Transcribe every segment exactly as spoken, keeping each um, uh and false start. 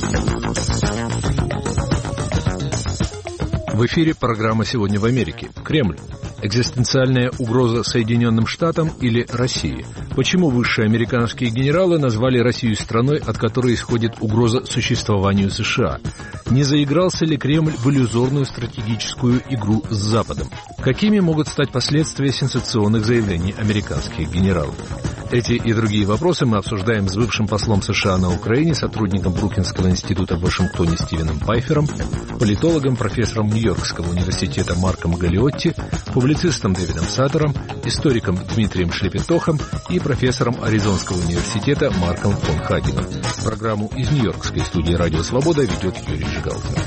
В эфире программа «Сегодня в Америке». Кремль. Экзистенциальная угроза Соединенным Штатам или России? Почему высшие американские генералы назвали Россию страной, от которой исходит угроза существованию США? Не заигрался ли Кремль в иллюзорную стратегическую игру с Западом? Какими могут стать последствия сенсационных заявлений американских генералов? Эти и другие вопросы мы обсуждаем с бывшим послом США на Украине, сотрудником Брукинского института в Вашингтоне Стивеном Пайфером, политологом, профессором Нью-Йоркского университета Марком Галиотти, публицистом Дэвидом Саттером, историком Дмитрием Шлепетохом и профессором Аризонского университета Марком фон Хагеном. Программу из Нью-Йоркской студии «Радио Свобода» ведет Юрий Жигалкин.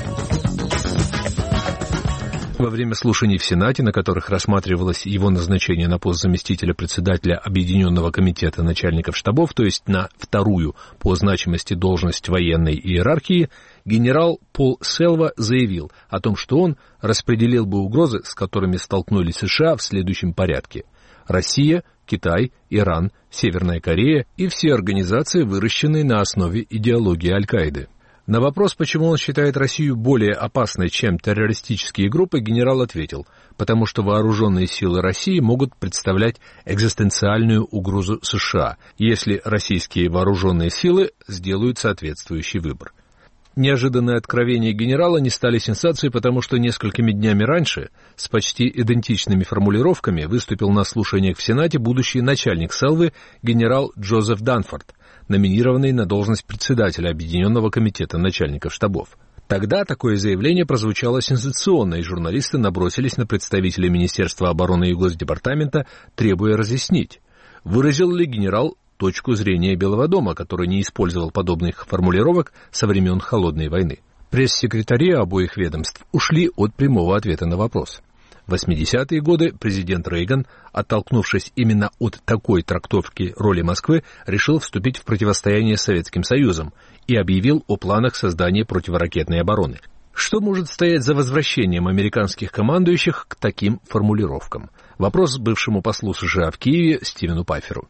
Во время слушаний в Сенате, на которых рассматривалось его назначение на пост заместителя председателя Объединенного комитета начальников штабов, то есть на вторую по значимости должность военной иерархии, генерал Пол Селва заявил о том, что он распределил бы угрозы, с которыми столкнулись США, в следующем порядке. Россия, Китай, Иран, Северная Корея и все организации, выращенные на основе идеологии Аль-Каиды. На вопрос, почему он считает Россию более опасной, чем террористические группы, генерал ответил: потому что вооруженные силы России могут представлять экзистенциальную угрозу США, если российские вооруженные силы сделают соответствующий выбор. Неожиданные откровения генерала не стали сенсацией, потому что несколькими днями раньше с почти идентичными формулировками выступил на слушаниях в Сенате будущий начальник Селвы генерал Джозеф Данфорд, номинированный на должность председателя Объединенного комитета начальников штабов. Тогда такое заявление прозвучало сенсационно, и журналисты набросились на представителей Министерства обороны и Госдепартамента, требуя разъяснить, выразил ли генерал точку зрения Белого дома, который не использовал подобных формулировок со времен Холодной войны. Пресс-секретари обоих ведомств ушли от прямого ответа на вопрос. В восьмидесятые годы президент Рейган, оттолкнувшись именно от такой трактовки роли Москвы, решил вступить в противостояние с Советским Союзом и объявил о планах создания противоракетной обороны. Что может стоять за возвращением американских командующих к таким формулировкам? Вопрос бывшему послу США в Киеве Стивену Пайферу.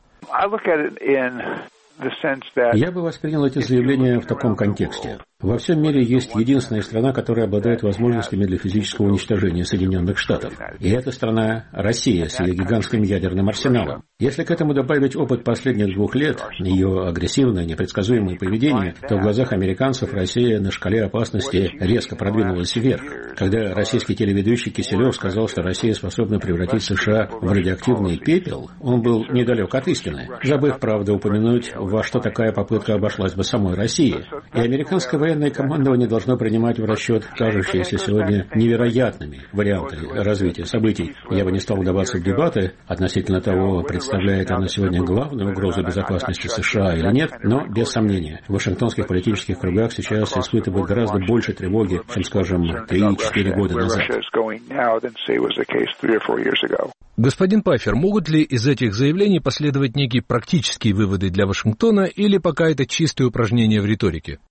Я бы воспринял эти заявления в таком контексте. Во всем мире есть единственная страна, которая обладает возможностями для физического уничтожения Соединенных Штатов. И эта страна — Россия с ее гигантским ядерным арсеналом. Если к этому добавить опыт последних двух лет, ее агрессивное, непредсказуемое поведение, то в глазах американцев Россия на шкале опасности резко продвинулась вверх. Когда российский телеведущий Киселев сказал, что Россия способна превратить США в радиоактивный пепел, он был недалек от истины, забыв, правда, упомянуть, во что такая попытка обошлась бы самой России. И американское военное командование должно принимать в расчет кажущиеся сегодня невероятными варианты развития событий. Я бы не стал вдаваться в дебаты относительно того, представляет она сегодня главную угрозу безопасности США или нет, но без сомнения, в вашингтонских политических кругах сейчас испытывают гораздо больше тревоги, чем, скажем, три-четыре года назад. Господин Пайфер, могут ли из этих заявлений последовать некие практические выводы для Вашингтона или пока это чистое упражнение в риторике?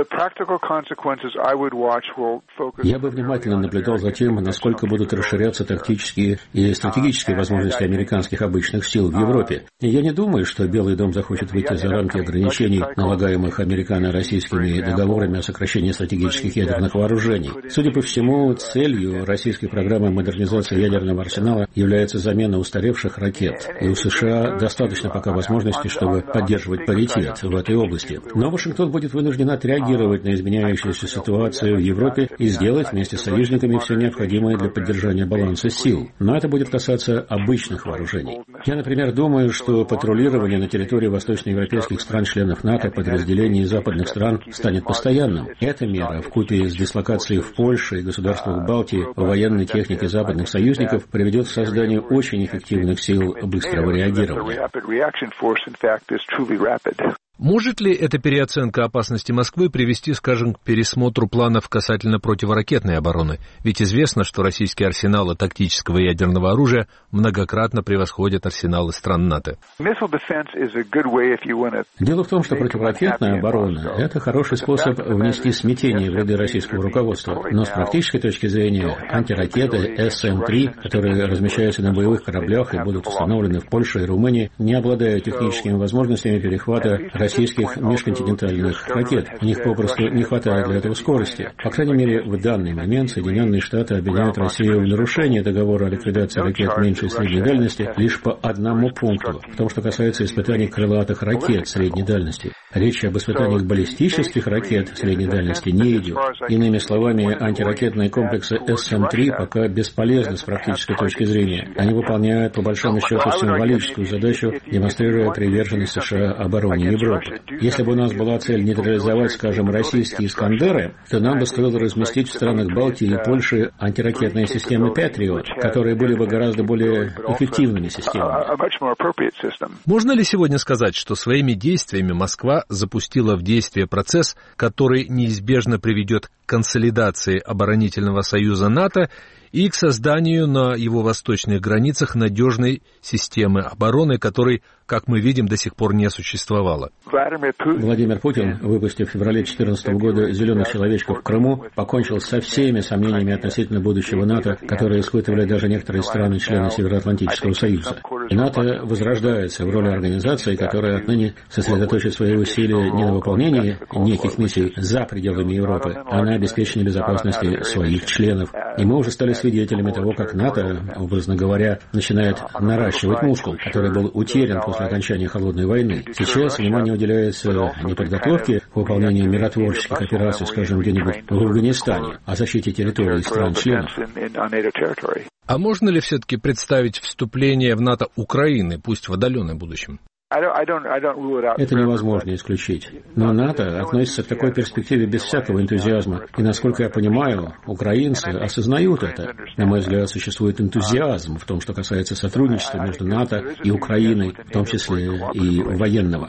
Я бы внимательно наблюдал за тем, насколько будут расширяться тактические и стратегические возможности американских обычных сил в Европе. И я не думаю, что Белый дом захочет выйти за рамки ограничений, налагаемых американо-российскими договорами о сокращении стратегических ядерных вооружений. Судя по всему, целью российской программы модернизации ядерного арсенала является замена устаревших ракет. И у США достаточно пока возможностей, чтобы поддерживать паритет в этой области. Но Вашингтон будет вынужден отреагировать на изменяющуюся ситуацию в Европе и сделать вместе с союзниками все необходимое для поддержания баланса сил. Но это будет касаться обычных вооружений. Я, например, думаю, что патрулирование на территории восточноевропейских стран-членов НАТО подразделений западных стран станет постоянным. Эта мера, вкупе с дислокацией в Польше и государствах Балтии военной техники западных союзников, приведет к созданию очень эффективных сил быстрого реагирования. Может ли эта переоценка опасности Москвы привести, скажем, к пересмотру планов касательно противоракетной обороны? Ведь известно, что российские арсеналы тактического ядерного оружия многократно превосходят арсеналы стран НАТО. Дело в том, что противоракетная оборона – это хороший способ внести смятение в ряды российского руководства. Но с практической точки зрения антиракеты эс эм три, которые размещаются на боевых кораблях и будут установлены в Польше и Румынии, не обладают техническими возможностями перехвата российских российских межконтинентальных ракет. У них попросту не хватает для этого скорости. По крайней мере, в данный момент Соединенные Штаты обвиняют Россию в нарушении договора о ликвидации ракет меньшей и средней дальности лишь по одному пункту, в том, что касается испытаний крылатых ракет средней дальности. Речь об испытаниях баллистических ракет средней дальности не идет. Иными словами, антиракетные комплексы эс эм три пока бесполезны с практической точки зрения. Они выполняют, по большому счету, символическую задачу, демонстрируя приверженность США обороне Европы. Если бы у нас была цель нейтрализовать, скажем, российские «Искандеры», то нам бы стоило разместить в странах Балтии и Польши антиракетные системы «Патриот», которые были бы гораздо более эффективными системами. Можно ли сегодня сказать, что своими действиями Москва запустила в действие процесс, который неизбежно приведет к консолидации оборонительного союза НАТО и к созданию на его восточных границах надежной системы обороны, которой, как мы видим, до сих пор не существовало? Владимир Путин, выпустив в феврале две тысячи четырнадцатого года «Зеленых человечков» в Крыму, покончил со всеми сомнениями относительно будущего НАТО, которые испытывали даже некоторые страны-члены Североатлантического союза. И НАТО возрождается в роли организации, которая отныне сосредоточит свои усилия не на выполнении неких миссий за пределами Европы, а на обеспечении безопасности своих членов. И мы уже стали свидетелями того, как НАТО, образно говоря, начинает наращивать мускул, который был утерян после окончания Холодной войны. Сейчас внимание уделяется не подготовке к выполнению миротворческих операций, скажем, где-нибудь в Афганистане, а защите территории стран-членов. А можно ли все-таки представить вступление в НАТО Украины, пусть в отдаленном будущем? Это невозможно исключить. Но НАТО относится к такой перспективе без всякого энтузиазма. И, насколько я понимаю, украинцы осознают это. На мой взгляд, существует энтузиазм в том, что касается сотрудничества между НАТО и Украиной, в том числе и военного.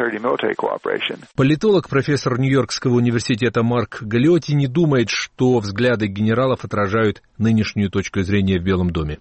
Политолог, профессор Нью-Йоркского университета Марк Галиотти не думает, что взгляды генералов отражают нынешнюю точку зрения в Белом доме.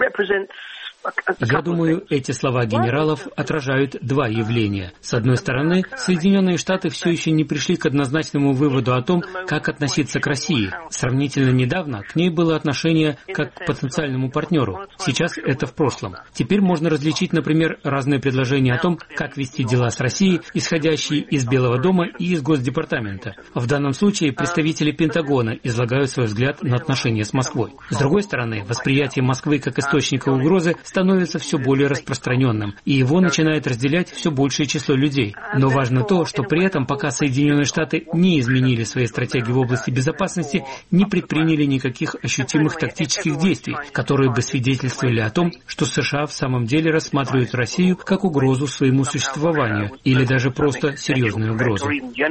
Я думаю, эти слова генералов отражают два явления. С одной стороны, Соединенные Штаты все еще не пришли к однозначному выводу о том, как относиться к России. Сравнительно недавно к ней было отношение как к потенциальному партнеру. Сейчас это в прошлом. Теперь можно различить, например, разные предложения о том, как вести дела с Россией, исходящие из Белого дома и из Госдепартамента. В данном случае представители Пентагона излагают свой взгляд на отношения с Москвой. С другой стороны, восприятие Москвы как источника угрозы становится все более распространенным, и его начинает разделять все большее число людей. Но важно то, что при этом, пока Соединенные Штаты не изменили свои стратегии в области безопасности, не предприняли никаких ощутимых тактических действий, которые бы свидетельствовали о том, что США в самом деле рассматривают Россию как угрозу своему существованию, или даже просто серьезную угрозу.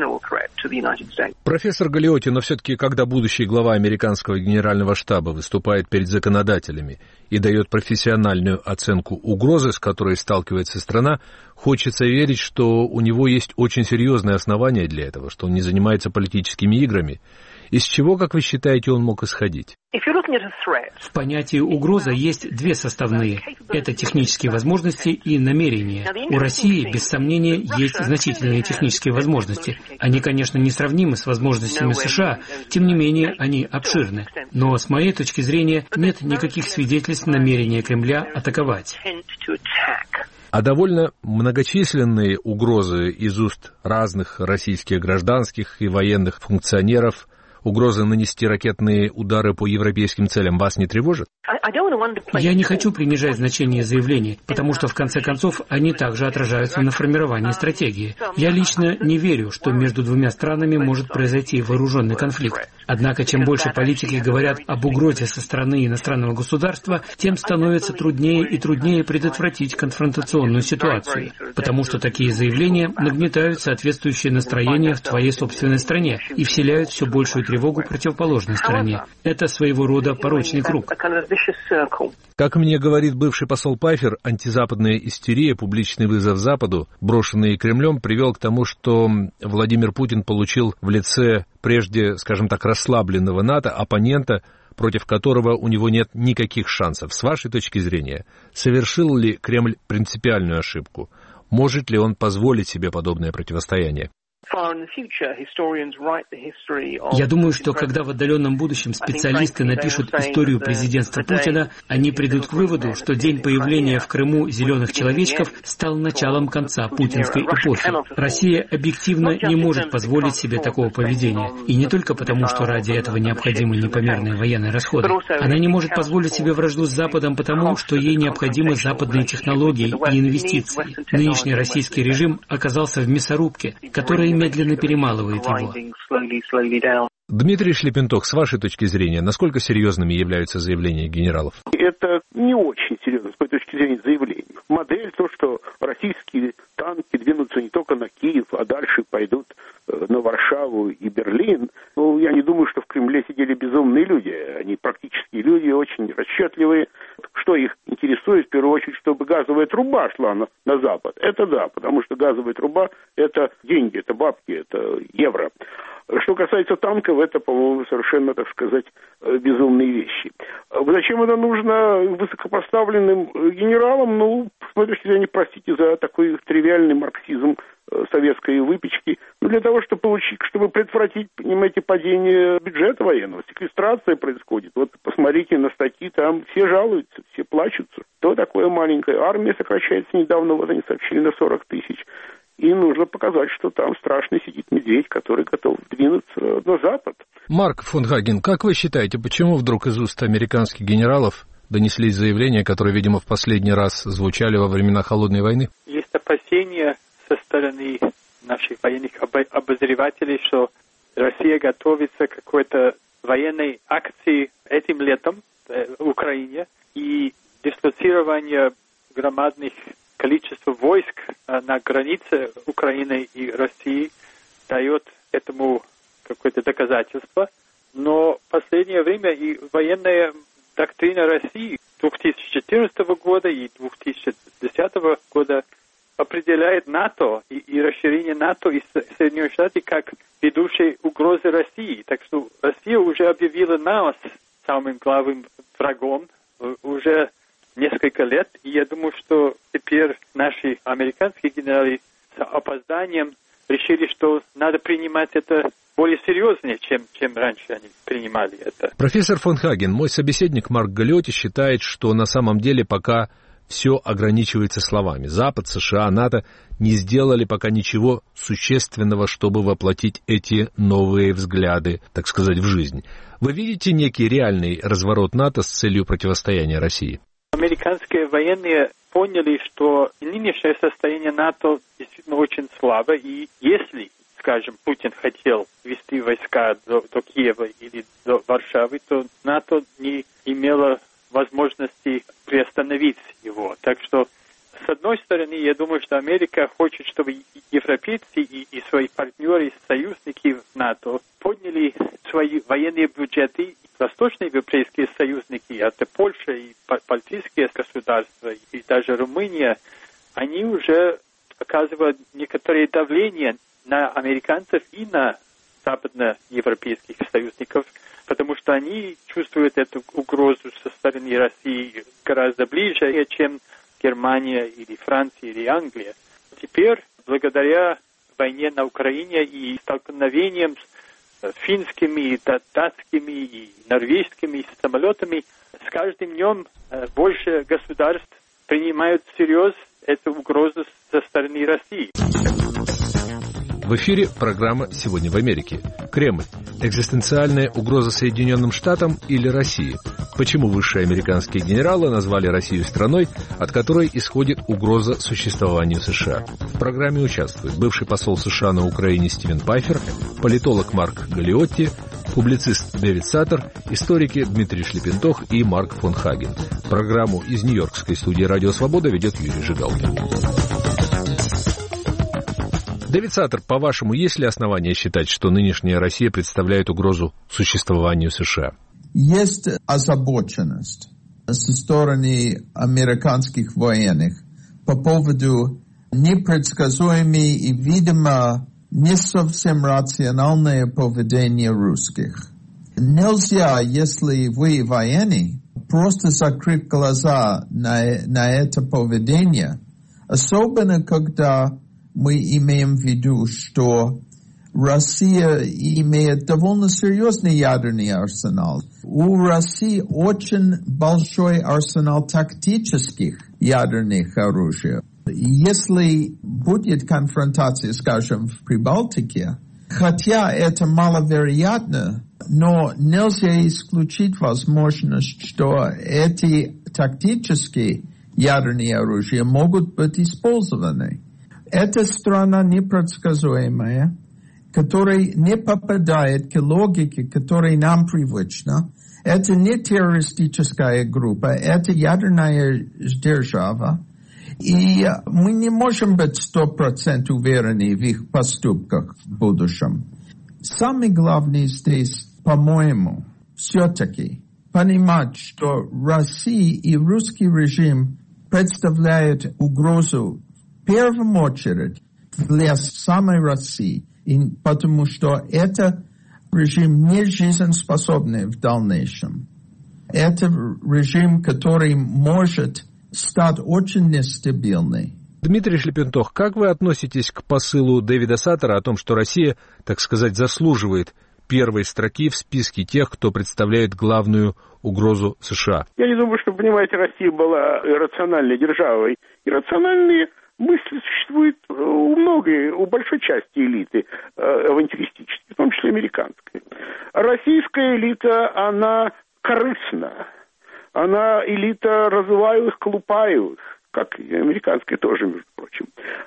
Профессор Галиотти, но все-таки, когда будущий глава американского генерального штаба выступает перед законодателями и дает профессиональную оценку угрозы, с которой сталкивается страна, хочется верить, что у него есть очень серьезные основания для этого, что он не занимается политическими играми. Из чего, как вы считаете, он мог исходить? В понятии угроза есть две составные. Это технические возможности и намерения. У России, без сомнения, есть значительные технические возможности. Они, конечно, несравнимы с возможностями США, тем не менее, они обширны. Но, с моей точки зрения, нет никаких свидетельств намерения Кремля атаковать. А довольно многочисленные угрозы из уст разных российских гражданских и военных функционеров, угрозы нанести ракетные удары по европейским целям вас не тревожит? Я не хочу принижать значение заявлений, потому что, в конце концов, они также отражаются на формировании стратегии. Я лично не верю, что между двумя странами может произойти вооруженный конфликт. Однако, чем больше политики говорят об угрозе со стороны иностранного государства, тем становится труднее и труднее предотвратить конфронтационную ситуацию, потому что такие заявления нагнетают соответствующее настроение в твоей собственной стране и вселяют все большую тревогу противоположной стороне. Это своего рода порочный круг. Как мне говорит бывший посол Пайфер, антизападная истерия, публичный вызов Западу, брошенный Кремлем, привел к тому, что Владимир Путин получил в лице прежде, скажем так, расслабленного НАТО оппонента, против которого у него нет никаких шансов. С вашей точки зрения, совершил ли Кремль принципиальную ошибку? Может ли он позволить себе подобное противостояние? Я думаю, что когда в отдаленном будущем специалисты напишут историю президентства Путина, они придут к выводу, что день появления в Крыму зеленых человечков стал началом конца путинской эпохи. Россия объективно не может позволить себе такого поведения. И не только потому, что ради этого необходимы непомерные военные расходы. Она не может позволить себе вражду с Западом потому, что ей необходимы западные технологии и инвестиции. Нынешний российский режим оказался в мясорубке, которая медленно перемалывает его. Дмитрий Шлепентох, с вашей точки зрения, насколько серьезными являются заявления генералов? Это не очень серьезно с моей точки зрения заявлений. Модель то, что российские танки двинутся не только на Киев, а дальше пойдут на Варшаву и Берлин. Ну, я не думаю, что в Кремле сидели безумные люди. Они практические люди, очень расчетливые. Что их интересует, в первую очередь, чтобы газовая труба шла на, на Запад. Это да, потому что газовая труба – это деньги, это бабки, это евро. Что касается танков, это, по-моему, совершенно, так сказать, безумные вещи. Зачем это нужно высокопоставленным генералам? Ну, с моей точки зрения, простите за такой тривиальный марксизм советской выпечки. Ну, для того, чтобы получить, чтобы предотвратить, понимаете, падение бюджета военного. Секвестрация происходит. Вот посмотрите на статьи, там все жалуются, все плачутся. То такое маленькое. Армия сокращается недавно, вот они сообщили, на сорок тысяч. И нужно показать, что там страшно сидит медведь, который готов двинуться на Запад. Марк фон Хаген, как вы считаете, почему вдруг из уст американских генералов донеслись заявления, которые, видимо, в последний раз звучали во времена Холодной войны? Есть опасения со стороны наших военных обозревателей, что Россия готовится к какой-то военной акции этим летом в Украине, и дислоцирование громадных количество войск на границе Украины и России дает этому какое-то доказательство. Но в последнее время и военная доктрина России две тысячи четырнадцатого года и две тысячи десятого года определяет НАТО и, и расширение НАТО и Соединенные Штаты как ведущие угрозы России. Так что Россия уже объявила нас самым главным врагом уже несколько лет, и я думаю, что теперь наши американские генералы с опозданием решили, что надо принимать это более серьезнее, чем, чем раньше они принимали это. Профессор фон Хаген, мой собеседник Марк Галиотти считает, что на самом деле пока все ограничивается словами. Запад, США, НАТО не сделали пока ничего существенного, чтобы воплотить эти новые взгляды, так сказать, в жизнь. Вы видите некий реальный разворот НАТО с целью противостояния России? Американские военные поняли, что нынешнее состояние НАТО действительно очень слабо, и если, скажем, Путин хотел вести войска до, до Киева или до Варшавы, то НАТО не имело возможности приостановить его. Так что, с одной стороны, я думаю, что Америка хочет, чтобы европейцы и, и свои партнеры, союзники в НАТО подняли свои военные бюджеты. Восточные европейские союзники, это Польша и балтийские государства, и даже Румыния, они уже оказывают некоторое давление на американцев и на западноевропейских союзников, потому что они чувствуют эту угрозу со стороны России гораздо ближе, чем Германия или Франция или Англия. Теперь, благодаря войне на Украине и столкновениям с финскими, датскими и норвежскими самолетами, с каждым днем больше государств принимают всерьез эту угрозу со стороны России. В эфире программа «Сегодня в Америке». Кремль. Экзистенциальная угроза Соединенным Штатам или России? Почему высшие американские генералы назвали Россию страной, от которой исходит угроза существованию США? В программе участвуют бывший посол США на Украине Стивен Пайфер, политолог Марк Галиотти, публицист Дэвид Саттер, историки Дмитрий Шлепентох и Марк фон Хаген. Программу из Нью-Йоркской студии «Радио Свобода» ведет Юрий Жигалкин. Дэвид Саттер, по-вашему, есть ли основания считать, что нынешняя Россия представляет угрозу существованию США? Есть озабоченность со стороны американских военных по поводу непредсказуемой и, видимо, не совсем рациональное поведение русских. Нельзя, если вы военный, просто закрыть глаза на, на это поведение, особенно когда мы имеем в виду, что Россия имеет довольно серьезный ядерный арсенал. У России очень большой арсенал тактических ядерных оружий. Если будет конфронтация, скажем, в Прибалтике, хотя это маловероятно, но нельзя исключить возможность, что эти тактические ядерные оружия могут быть использованы. Это страна непредсказуемая, которая не попадает к логике, которая нам привычна. Это не террористическая группа, это ядерная держава. И мы не можем быть сто процентов уверены в их поступках в будущем. Самое главное здесь, по-моему, все-таки понимать, что Россия и русский режим представляют угрозу в первую очередь для самой России, потому что это режим не жизнеспособный в дальнейшем. Это режим, который может стать очень нестабильный. Дмитрий Шлепентох, как вы относитесь к посылу Дэвида Саттера о том, что Россия, так сказать, заслуживает первой строки в списке тех, кто представляет главную угрозу США? Я не думаю, что, понимаете, Россия была иррациональной державой. Иррациональные мысли существуют у многой, у большой части элиты э, авантюристической, в том числе американской. А российская элита, она корыстна. Она элита разуваемых, колупаевых, как и американская тоже, между прочим.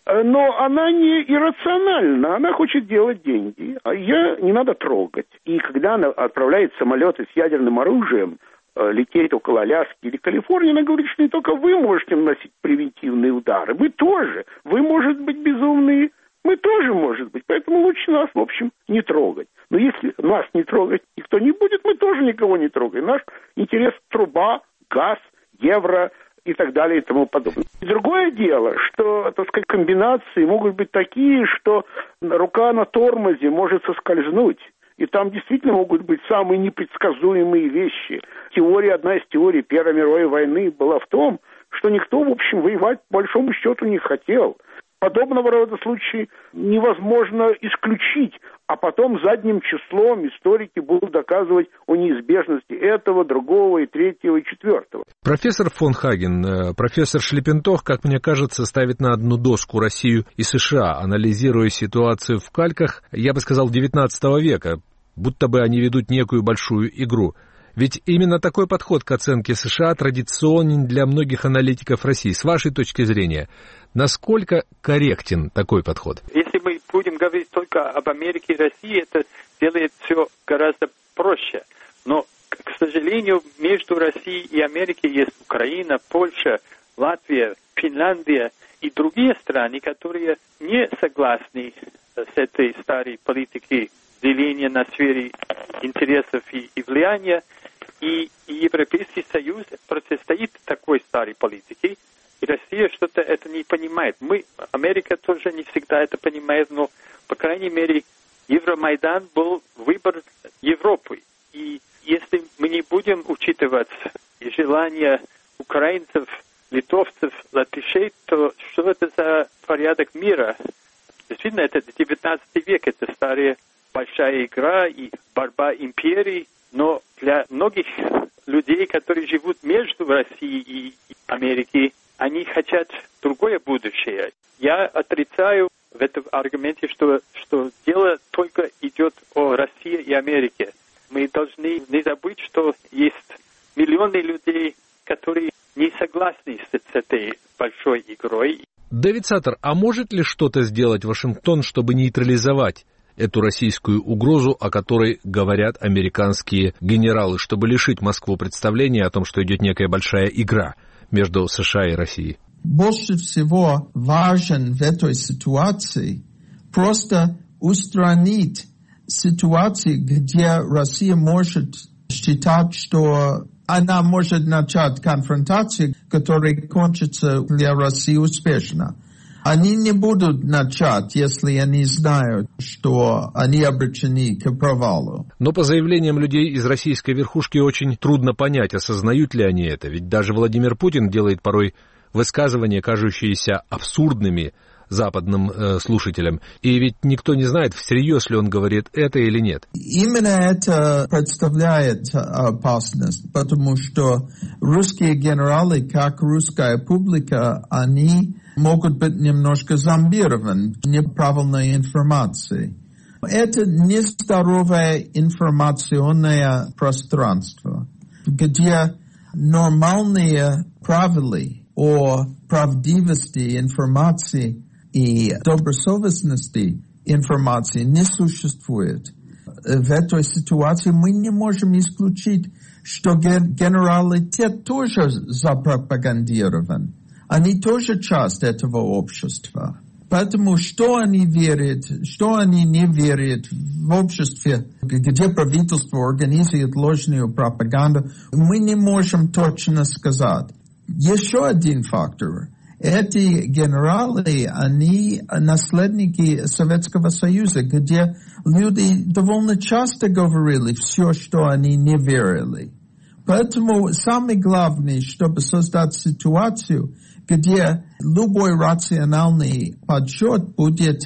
Но она не иррациональна, она хочет делать деньги, а ее не надо трогать. И когда она отправляет самолеты с ядерным оружием, лететь около Аляски или Калифорнии, она говорит, что не только вы можете наносить превентивные удары, вы тоже. Вы, может быть, безумные, мы тоже, может быть. Поэтому лучше нас, в общем, не трогать. Но если нас не трогать никто не будет, мы тоже никого не трогаем. Наш интерес – труба, газ, евро и так далее и тому подобное. И другое дело, что, так сказать, комбинации могут быть такие, что рука на тормозе может соскользнуть. И там действительно могут быть самые непредсказуемые вещи. Теория, одна из теорий Первой мировой войны была в том, что никто, в общем, воевать по большому счету не хотел. Подобного рода случаи невозможно исключить, а потом задним числом историки будут доказывать о неизбежности этого, другого, и третьего, и четвертого. Профессор фон Хаген, профессор Шлепентох, как мне кажется, ставит на одну доску Россию и США, анализируя ситуацию в кальках, я бы сказал, девятнадцатого века, будто бы они ведут некую большую игру. Ведь именно такой подход к оценке США традиционен для многих аналитиков России. С вашей точки зрения, насколько корректен такой подход? Если мы будем говорить только об Америке и России, это делает все гораздо проще. Но, к сожалению, между Россией и Америкой есть Украина, Польша, Латвия, Финляндия и другие страны, которые не согласны с этой старой политикой деления на сфере интересов и, и влияния. И, и Европейский Союз противостоит такой старой политике, и Россия что-то это не понимает. Мы, Америка тоже не всегда это понимает, но, по крайней мере, Евромайдан был выбор Европы. И если мы не будем учитывать желания украинцев, литовцев, латышей, то что это за порядок мира? Действительно, это девятнадцатый век, это старая большая игра и борьба империй. Но для многих людей, которые живут между Россией и Америкой, они хотят другое будущее. Я отрицаю в этом аргументе, что, что дело только идет о России и Америке. Мы должны не забыть, что есть миллионы людей, которые не согласны с, с этой большой игрой. Дэвид Саттер, а может ли что-то сделать Вашингтон, чтобы нейтрализовать эту российскую угрозу, о которой говорят американские генералы, чтобы лишить Москву представления о том, что идет некая большая игра между США и Россией? Больше всего важен в этой ситуации просто устранить ситуации, где Россия может считать, что она может начать конфронтацию, которая кончится для России успешно. Они не будут начать, если они знают, что они обречены к провалу. Но по заявлениям людей из российской верхушки очень трудно понять, осознают ли они это. Ведь даже Владимир Путин делает порой высказывания, кажущиеся абсурдными, западным э, слушателям. И ведь никто не знает, всерьез ли он говорит это или нет. Именно это представляет опасность, потому что русские генералы, как русская публика, они могут быть немножко зомбированы неправильной информацией. Это нездоровое информационное пространство, где нормальные правила о правдивости информации и добросовестности информации не существует. В этой ситуации мы не можем исключить, что генералитет тоже запропагандирован. Они тоже часть этого общества. Поэтому что они верят, что они не верят в обществе, где правительство организует ложную пропаганду, мы не можем точно сказать. Еще один фактор. Эти генералы, они наследники Советского Союза, где люди довольно часто говорили все, что они не верили. Поэтому самое главное, чтобы создать ситуацию, где любой рациональный подсчет будет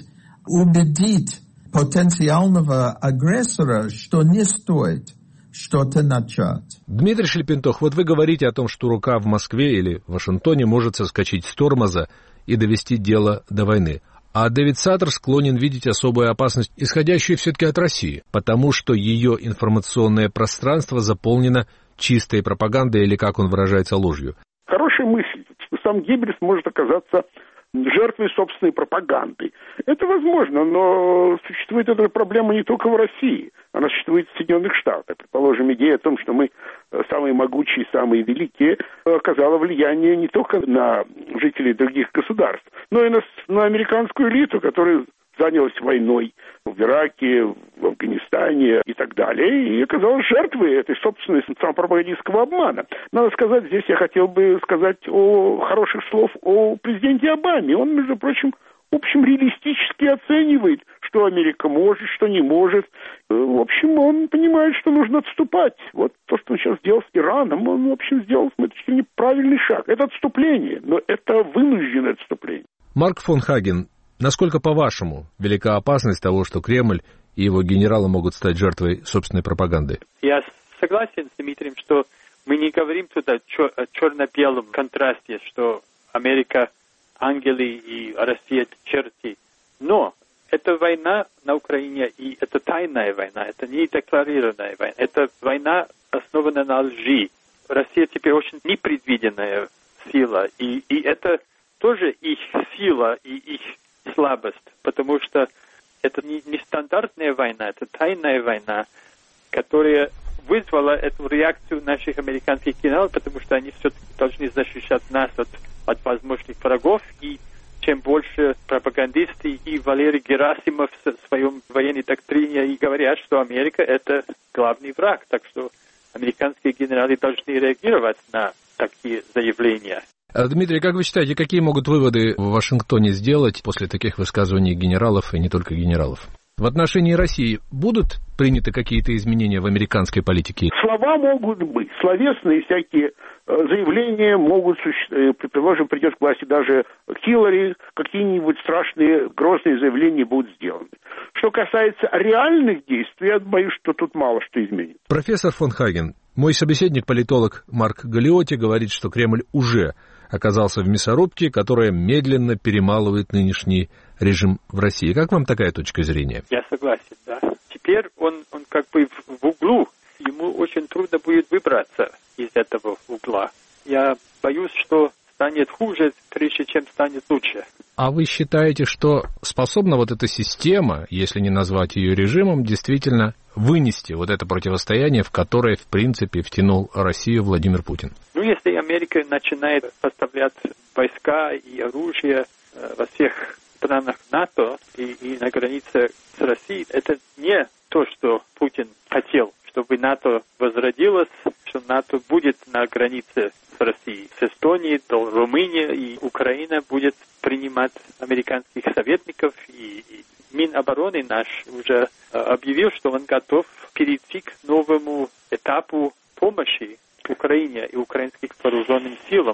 убедить потенциального агрессора, что не стоит что-то начать. Дмитрий Шлепентох, вот вы говорите о том, что рука в Москве или Вашингтоне может соскочить с тормоза и довести дело до войны. А Дэвид Саттер склонен видеть особую опасность, исходящую все-таки от России, потому что ее информационное пространство заполнено чистой пропагандой или, как он выражается, ложью. Хорошая мысль, что сам Геббельс может оказаться жертвой собственной пропаганды. Это возможно, но существует эта проблема не только в России. Она существует в Соединенных Штатах. Предположим, идея о том, что мы самые могучие, самые великие, оказала влияние не только на жителей других государств, но и на, на американскую элиту, которая занялась войной в Ираке, в Афганистане и так далее, и оказалась жертвой этой собственной самопропагандистского обмана. Надо сказать, здесь я хотел бы сказать о хороших слов о президенте Обаме. Он, между прочим, в общем, реалистически оценивает, что Америка может, что не может. В общем, он понимает, что нужно отступать. Вот то, что он сейчас сделал с Ираном, он, в общем, сделал, с моей точки зрения, правильный шаг. Это отступление, но это вынужденное отступление. Марк фон Хаген, насколько, по-вашему, велика опасность того, что Кремль и его генералы могут стать жертвой собственной пропаганды? Я согласен с Дмитрием, что мы не говорим тут о черно-белом контрасте, что Америка ангелы и Россия черти. Но это война на Украине, и это тайная война, это не декларированная война. Это война, основанная на лжи. Россия теперь очень непредвиденная сила, и, и это тоже их сила и их слабость, потому что это не, не стандартная война, это тайная война, которая вызвала эту реакцию наших американских генералов, потому что они все-таки должны защищать нас от, от возможных врагов, и чем больше пропагандисты и Валерий Герасимов в своем военной доктрине и говорят, что Америка — это главный враг, так что американские генералы должны реагировать на такие заявления. Дмитрий, как вы считаете, какие могут выводы в Вашингтоне сделать после таких высказываний генералов и не только генералов? В отношении России будут приняты какие-то изменения в американской политике? Слова могут быть, словесные всякие заявления могут существовать. Предположим, придет к власти даже Хиллари, какие-нибудь страшные, грозные заявления будут сделаны. Что касается реальных действий, я боюсь, что тут мало что изменится. Профессор фон Хаген, мой собеседник, политолог Марк Галиотти, говорит, что Кремль уже оказался в мясорубке, которая медленно перемалывает нынешний режим в России. Как вам такая точка зрения? Я согласен, да. Теперь он, он как бы в, в углу. Ему очень трудно будет выбраться из этого угла. Я боюсь, что станет хуже, прежде чем станет лучше. А вы считаете, что способна вот эта система, если не назвать ее режимом, действительно вынести вот это противостояние, в которое, в принципе, втянул Россию Владимир Путин? Ну, если Америка начинает поставлять войска и оружие э, во всех странах НАТО и, и на границе с Россией, это не то, что Путин хотел, чтобы НАТО возродилось, что НАТО будет на границе с Россией. С Эстонией до Румынии и Украина будет принимать американских советников, и, и Минобороны наш уже э, объявил, что он готов перейти к новому этапу помощи Украине и украинским вооруженным силам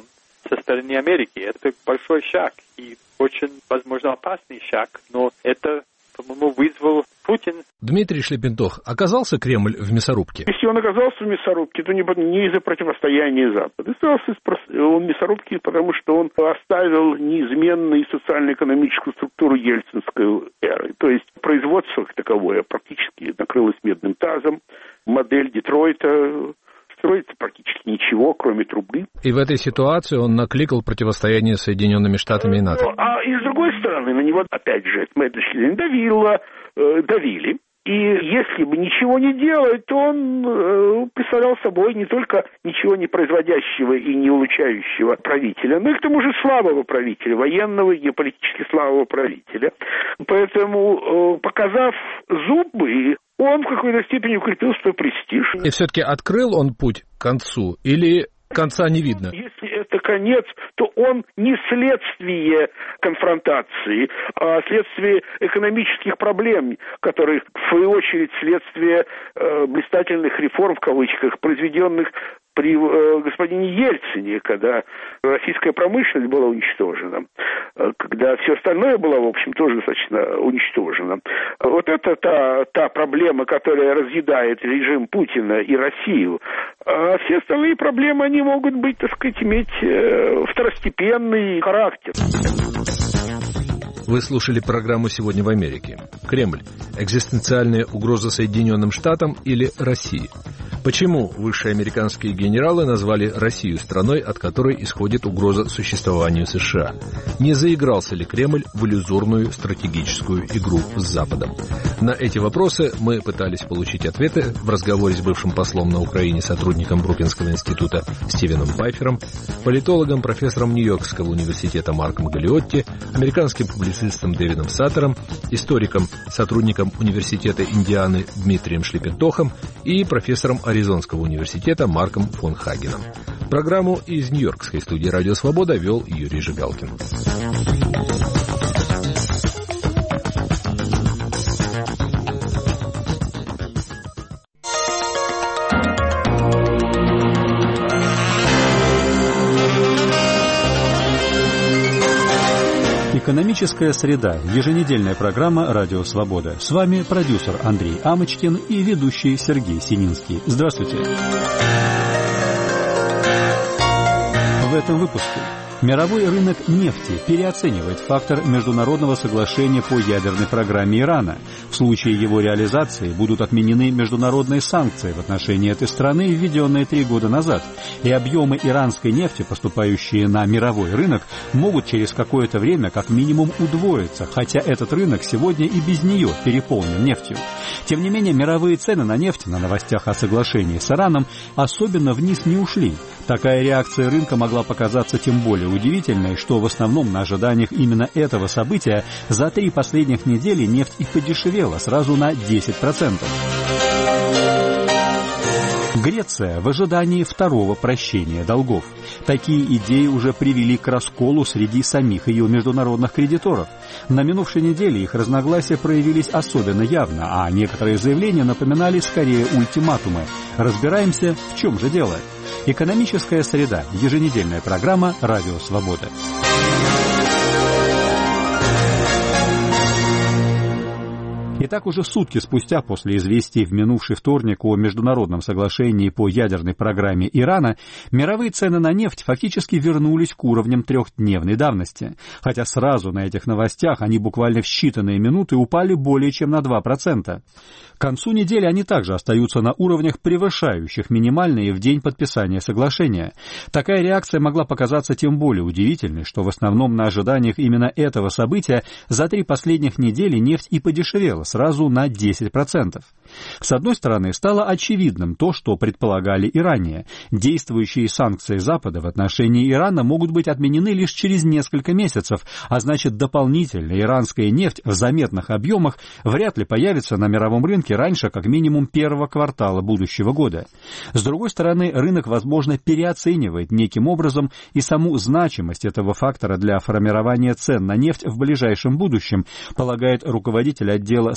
со стороны Америки. Это большой шаг и очень, возможно, опасный шаг, но это, по-моему, вызвал Путин. Дмитрий Шлепентох, оказался Кремль в мясорубке? Если он оказался в мясорубке, то не, не из-за противостояния Запада. Оказался он в мясорубке, потому что он оставил неизменную социально-экономическую структуру ельцинской эры. То есть производство как таковое практически накрылось медным тазом. Модель Детройта строится практически ничего, кроме трубы. И в этой ситуации он накликал противостояние с Соединенными Штатами и НАТО. А и с другой стороны, на него, опять же, это моя точка зрения, давило, э, давили. И если бы ничего не делать, то он э, представлял собой не только ничего не производящего и не улучшающего правителя, но и к тому же слабого правителя, военного и геополитически слабого правителя. Поэтому, э, показав зубы, он в какой-то степени укрепил свой престиж. И все-таки открыл он путь к концу или конца не видно? Если это конец, то он не следствие конфронтации, а следствие экономических проблем, которые, в свою очередь, следствие э, блистательных реформ, в кавычках, произведенных при э, господине Ельцине, когда российская промышленность была уничтожена, э, когда все остальное было, в общем, тоже достаточно уничтожено. Вот это та, та проблема, которая разъедает режим Путина и Россию. А все остальные проблемы, они могут быть, так сказать, иметь э, второстепенный характер. Вы слушали программу «Сегодня в Америке». Кремль. Экзистенциальная угроза Соединенным Штатам или России? Почему высшие американские генералы назвали Россию страной, от которой исходит угроза существованию США? Не заигрался ли Кремль в иллюзорную стратегическую игру с Западом? На эти вопросы мы пытались получить ответы в разговоре с бывшим послом на Украине, сотрудником Брукинского института Стивеном Пайфером, политологом, профессором Нью-Йоркского университета Марком Галиотти, американским публицистом Дэвидом Саттером, историком, сотрудником Университета Индианы Дмитрием Шлепентохом и профессором Аризонского университета Марком фон Хагеном. Программу из Нью-Йоркской студии «Радио Свобода» вел Юрий Жигалкин. Экономическая среда. Еженедельная программа «Радио Свобода». С вами продюсер Андрей Амочкин и ведущий Сергей Сининский. Здравствуйте. В этом выпуске. Мировой рынок нефти переоценивает фактор международного соглашения по ядерной программе Ирана. В случае его реализации будут отменены международные санкции в отношении этой страны, введенные три года назад, и объемы иранской нефти, поступающие на мировой рынок, могут через какое-то время как минимум удвоиться, хотя этот рынок сегодня и без нее переполнен нефтью. Тем не менее, мировые цены на нефть на новостях о соглашении с Ираном особенно вниз не ушли. Такая реакция рынка могла показаться тем более удивительной, что в основном на ожиданиях именно этого события за три последних недели нефть и подешевела сразу на десять процентов. Греция в ожидании второго прощения долгов. Такие идеи уже привели к расколу среди самих ее международных кредиторов. На минувшей неделе их разногласия проявились особенно явно, а некоторые заявления напоминали скорее ультиматумы. Разбираемся, в чем же дело. Экономическая среда. Еженедельная программа «Радио Свобода». Итак, уже сутки спустя после известий в минувший вторник о международном соглашении по ядерной программе Ирана, мировые цены на нефть фактически вернулись к уровням трехдневной давности. Хотя сразу на этих новостях они буквально в считанные минуты упали более чем на два процента. К концу недели они также остаются на уровнях, превышающих минимальные в день подписания соглашения. Такая реакция могла показаться тем более удивительной, что в основном на ожиданиях именно этого события за три последних недели нефть и подешевела сразу на десять процентов. С одной стороны, стало очевидным то, что предполагали и ранее. Действующие санкции Запада в отношении Ирана могут быть отменены лишь через несколько месяцев, а значит, дополнительная иранская нефть в заметных объемах вряд ли появится на мировом рынке раньше как минимум первого квартала будущего года. С другой стороны, рынок, возможно, переоценивает неким образом и саму значимость этого фактора для формирования цен на нефть в ближайшем будущем, полагает руководитель отдела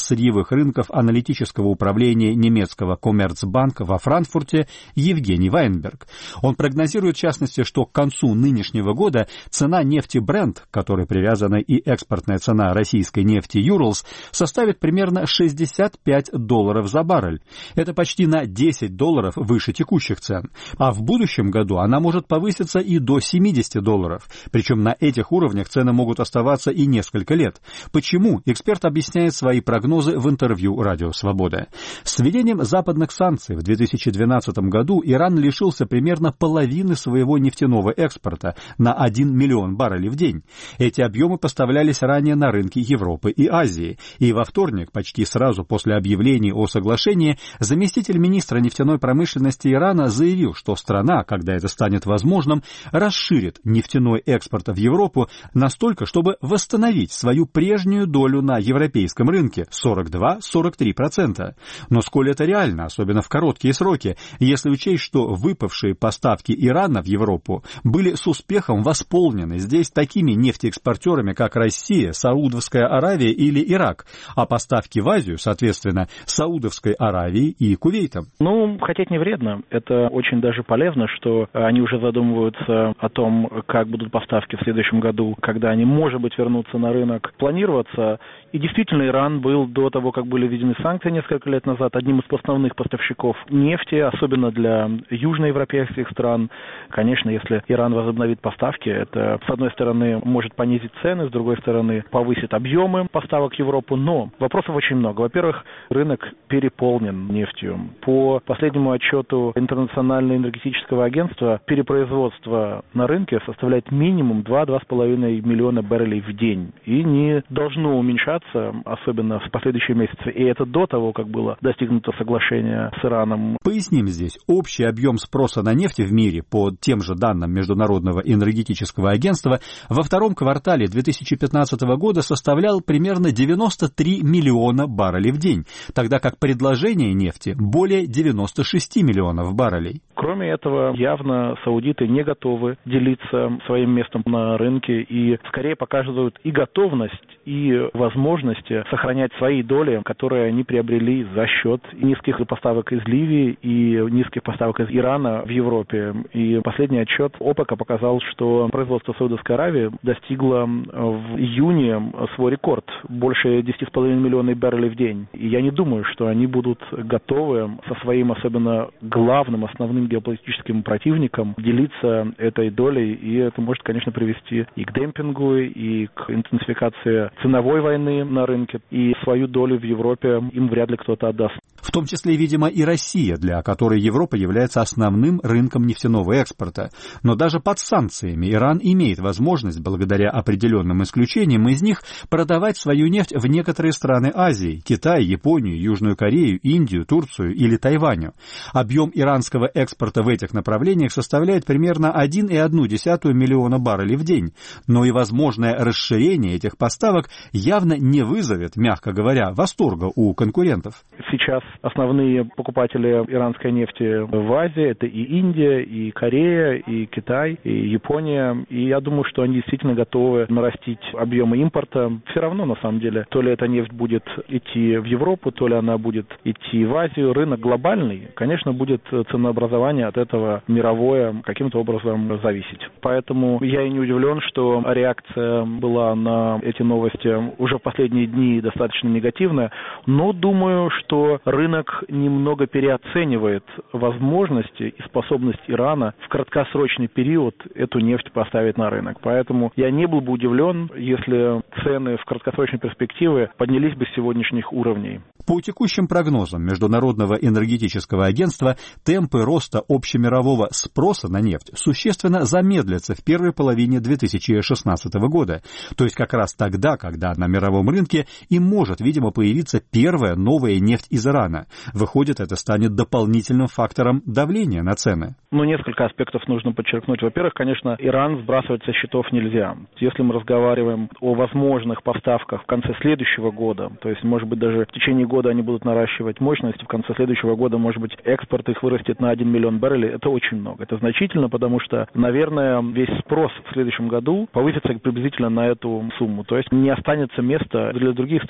сырьевых рынков аналитического управления немецкого Коммерцбанка во Франкфурте Евгений Вайнберг. Он прогнозирует, в частности, что к концу нынешнего года цена нефти Brent, к которой привязана и экспортная цена российской нефти Urals, составит примерно шестьдесят пять долларов за баррель. Это почти на десять долларов выше текущих цен. А в будущем году она может повыситься и до семьдесят долларов. Причем на этих уровнях цены могут оставаться и несколько лет. Почему? Эксперт объясняет свои прогнозы в интервью «Радио Свобода». С введением западных санкций в две тысячи двенадцатом году Иран лишился примерно половины своего нефтяного экспорта на один миллион баррелей в день. Эти объемы поставлялись ранее на рынки Европы и Азии. И во вторник, почти сразу после объявления о соглашении, заместитель министра нефтяной промышленности Ирана заявил, что страна, когда это станет возможным, расширит нефтяной экспорт в Европу настолько, чтобы восстановить свою прежнюю долю на европейском рынке – сорок два - сорок три процента. Но сколь это реально, особенно в короткие сроки, если учесть, что выпавшие поставки Ирана в Европу были с успехом восполнены здесь такими нефтеэкспортерами, как Россия, Саудовская Аравия или Ирак, а поставки в Азию, соответственно, Саудовской Аравии и Кувейтом. Ну, хотеть не вредно. Это очень даже полезно, что они уже задумываются о том, как будут поставки в следующем году, когда они, может быть, вернутся на рынок, планироваться. И действительно, Иран был до того, как были введены санкции несколько лет назад, одним из основных поставщиков нефти, особенно для южноевропейских стран. Конечно, если Иран возобновит поставки, это, с одной стороны, может понизить цены, с другой стороны, повысит объемы поставок в Европу. Но вопросов очень много. Во-первых, рынок переполнен нефтью. По последнему отчету Интернационального энергетического агентства, перепроизводство на рынке составляет минимум два-два с половиной миллиона баррелей в день. И не должно уменьшаться, особенно в последующие месяцы. И это до того, как было достигнуто соглашение с Ираном. Поясним здесь. Общий объем спроса на нефть в мире, по тем же данным Международного энергетического агентства, во втором квартале две тысячи пятнадцатого года составлял примерно девяносто три миллиона баррелей в день, тогда как предложение нефти более девяносто шесть миллионов баррелей. Кроме этого, явно саудиты не готовы делиться своим местом на рынке и скорее показывают и готовность, и возможности сохранять свои доли, которые они приобрели за счет низких поставок из Ливии и низких поставок из Ирана в Европе. И последний отчет ОПЕКа показал, что производство Саудовской Аравии достигло в июне свой рекорд, больше десять с половиной миллионов баррелей в день. И я не думаю, что они будут готовы со своим особенно главным, основным геополитическим противником делиться этой долей, и это может, конечно, привести и к демпингу, и к интенсификации ценовой войны на рынке, и свою долю в Европе им вряд ли кто-то отдаст. В том числе, видимо, и Россия, для которой Европа является основным рынком нефтяного экспорта. Но даже под санкциями Иран имеет возможность, благодаря определенным исключениям из них, продавать свою нефть в некоторые страны Азии – Китай, Японию, Южную Корею, Индию, Турцию или Тайваню. Объем иранского экспорта в этих направлениях составляет примерно один целых одну десятую миллиона баррелей в день. Но и возможное расширение этих поставок явно не вызовет, мягко говоря, восторга у конкурентов. Сейчас основные покупатели иранской нефти в Азии – это и Индия, и Корея, и Китай, и Япония. И я думаю, что они действительно готовы нарастить объемы импорта. Все равно, на самом деле, то ли эта нефть будет идти в Европу, то ли она будет идти в Азию. Рынок глобальный. Конечно, будет ценообразование от этого мировое каким-то образом зависеть. Поэтому я и не удивлен, что реакция была на эти новости уже в последние дни достаточно негативная. Но думаю, что рынок немного переоценивает возможности и способность Ирана в краткосрочный период эту нефть поставить на рынок. Поэтому я не был бы удивлен, если цены в краткосрочной перспективе поднялись бы с сегодняшних уровней. По текущим прогнозам Международного энергетического агентства, темпы роста общемирового спроса на нефть существенно замедлятся в первой половине две тысячи шестнадцатого года. То есть как раз тогда, когда на мировом рынке и может, видимо, появиться первая новая нефть из Ирана. Выходит, это станет дополнительным фактором давления на цены. Ну, несколько аспектов нужно подчеркнуть. Во-первых, конечно, Иран сбрасывать со счетов нельзя. Если мы разговариваем о возможных поставках в конце следующего года, то есть, может быть, даже в течение года они будут наращивать мощность, в конце следующего года, может быть, экспорт их вырастет на один миллион баррелей, это очень много. Это значительно, потому что, наверное, весь спрос в следующем году повысится приблизительно на эту сумму. То есть не останется места для других стран.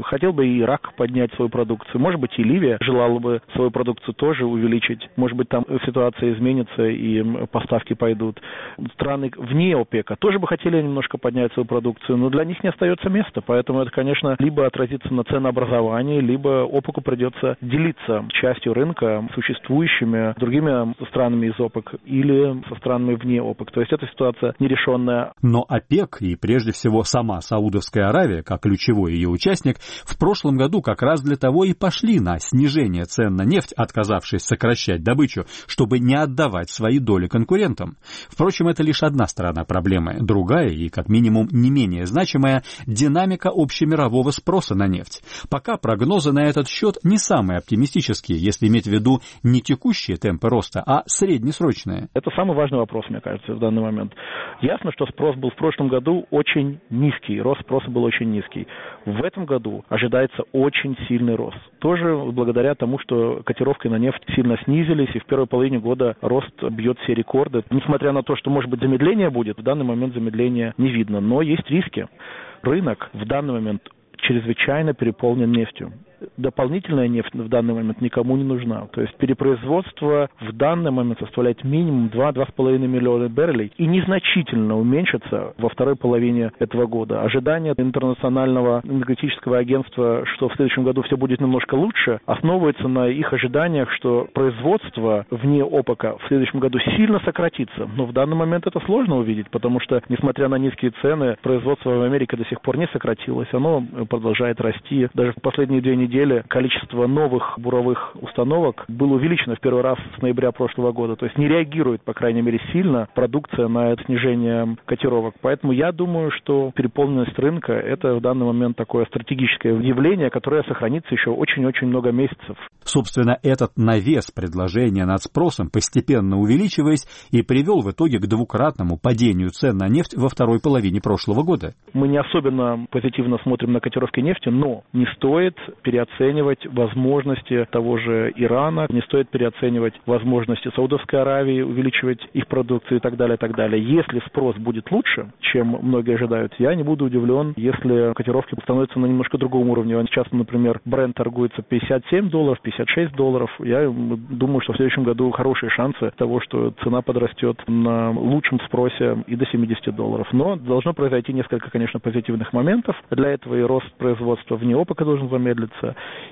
хотел бы и Ирак поднять свою продукцию. Может быть, и Ливия желала бы свою продукцию тоже увеличить. Может быть, там ситуация изменится и поставки пойдут. Страны вне ОПЕКа тоже бы хотели немножко поднять свою продукцию, но для них не остается места. Поэтому это, конечно, либо отразится на ценообразовании, либо ОПЕКу придется делиться частью рынка существующими другими странами из ОПЕК или со странами вне ОПЕК. То есть эта ситуация нерешенная. Но ОПЕК и прежде всего сама Саудовская Аравия, как ключевой ее участник, в прошлом году как раз для того и пошли на снижение цен на нефть, отказавшись сокращать добычу, чтобы не отдавать свои доли конкурентам. Впрочем, это лишь одна сторона проблемы. Другая, и как минимум не менее значимая, динамика общемирового спроса на нефть. Пока прогнозы на этот счет не самые оптимистические, если иметь в виду не текущие темпы роста, а среднесрочные. Это самый важный вопрос, мне кажется, в данный момент. Ясно, что спрос был в прошлом году очень низкий, рост спроса был очень низкий. В этом году ожидается очень сильный рост. Тоже благодаря тому, что котировки на нефть сильно снизились, и в первой половине года рост бьет все рекорды. Несмотря на то, что, может быть, замедление будет, в данный момент замедления не видно. Но есть риски. Рынок в данный момент чрезвычайно переполнен нефтью. Дополнительная нефть в данный момент никому не нужна. То есть перепроизводство в данный момент составляет минимум два-два с половиной миллиона баррелей и незначительно уменьшится во второй половине этого года. Ожидания Интернационального энергетического агентства, что в следующем году все будет немножко лучше, основываются на их ожиданиях, что производство вне ОПЕКа в следующем году сильно сократится. Но в данный момент это сложно увидеть, потому что, несмотря на низкие цены, производство в Америке до сих пор не сократилось. Оно продолжает расти. Даже в последние две недели неделе количество новых буровых установок было увеличено в первый раз с ноября прошлого года. То есть не реагирует, по крайней мере, сильно продукция на это снижение котировок. Поэтому я думаю, что переполненность рынка – это в данный момент такое стратегическое явление, которое сохранится еще очень-очень много месяцев. Собственно, этот навес предложения над спросом, постепенно увеличиваясь, и привел в итоге к двукратному падению цен на нефть во второй половине прошлого года. Мы не особенно позитивно смотрим на котировки нефти, но не стоит переоценивать переоценивать возможности того же Ирана, не стоит переоценивать возможности Саудовской Аравии, увеличивать их продукцию и так далее, и так далее. Если спрос будет лучше, чем многие ожидают, я не буду удивлен, если котировки становятся на немножко другом уровне. Сейчас, например, Brent торгуется пятьдесят семь долларов, пятьдесят шесть долларов. Я думаю, что в следующем году хорошие шансы того, что цена подрастет на лучшем спросе и до семидесяти долларов. Но должно произойти несколько, конечно, позитивных моментов. Для этого и рост производства вне ОПЕКа должен замедлиться,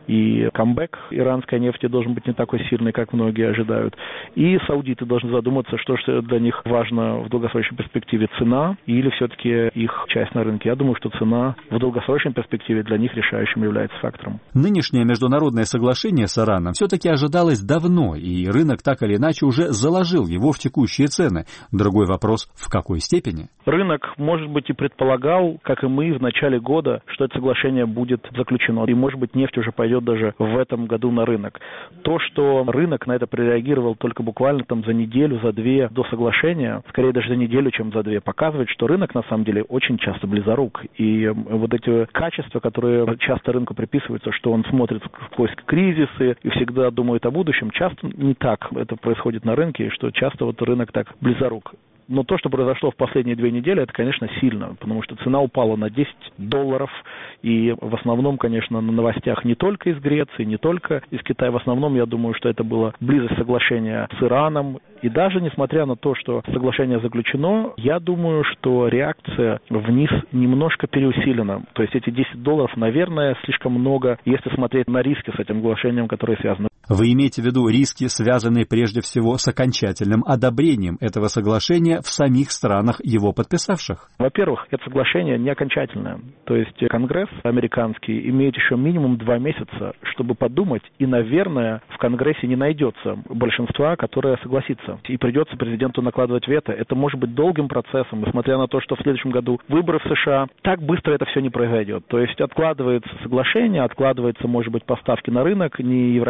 и камбэк иранской нефти должен быть не такой сильный, как многие ожидают. И саудиты должны задуматься, что же для них важно в долгосрочной перспективе: цена или все-таки их часть на рынке. Я думаю, что цена в долгосрочной перспективе для них решающим является фактором. Нынешнее международное соглашение с Ираном все-таки ожидалось давно, и рынок так или иначе уже заложил его в текущие цены. Другой вопрос: в какой степени? Рынок, может быть, и предполагал, как и мы в начале года, что это соглашение будет заключено. И, может быть, нефть уже пойдет даже в этом году на рынок. То, что рынок на это прореагировал только буквально там за неделю, за две до соглашения, скорее даже за неделю, чем за две, показывает, что рынок на самом деле очень часто близорук. И вот эти качества, которые часто рынку приписываются, что он смотрит сквозь кризисы и всегда думает о будущем, часто не так это происходит на рынке, и что часто вот рынок так близорук. Но то, что произошло в последние две недели, это, конечно, сильно, потому что цена упала на десять долларов, и в основном, конечно, на новостях не только из Греции, не только из Китая, в основном, я думаю, что это было близость соглашения с Ираном, и даже несмотря на то, что соглашение заключено, я думаю, что реакция вниз немножко переусилена. То есть эти десять долларов, наверное, слишком много, если смотреть на риски с этим соглашением, которые связаны. Вы имеете в виду риски, связанные прежде всего с окончательным одобрением этого соглашения в самих странах, его подписавших? Во-первых, это соглашение не окончательное. То есть Конгресс американский имеет еще минимум два месяца, чтобы подумать, и, наверное, в Конгрессе не найдется большинства, которое согласится. И придется президенту накладывать вето. Это может быть долгим процессом, несмотря на то, что в следующем году выборы в США. Так быстро это все не произойдет. То есть откладывается соглашение, откладывается, может быть, поставки на рынок. Ни европейцы,